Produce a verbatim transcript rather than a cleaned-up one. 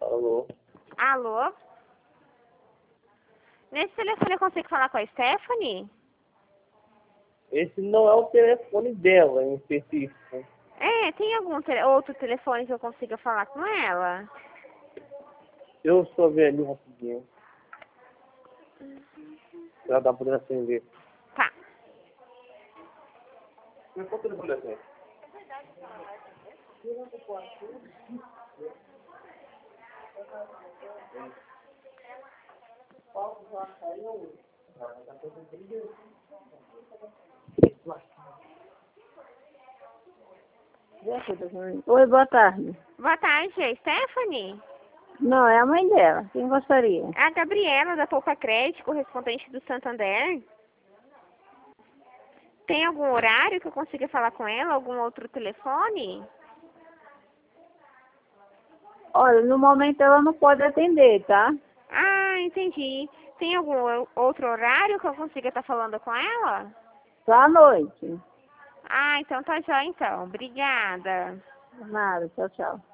Alô? Alô? Nesse telefone eu consigo falar com a Stephanie? Esse não é o telefone dela em específico. É, tem algum tele outro telefone que eu consiga falar com ela? Eu sou velho rapidinho. Ela dá pra atender. Tá. Mas qual telefone é esse? Oi, boa tarde. Boa tarde, é Stephanie? Não, é a mãe dela. Quem gostaria? É a Gabriela, da Poupa Crédito, correspondente do Santander. Tem algum horário que eu consiga falar com ela? Algum outro telefone? Olha, no momento ela não pode atender, tá? Ah, entendi. Tem algum o- outro horário que eu consiga estar falando com ela? Só à noite. Ah, então tá já então. Obrigada. Nada, tchau, tchau.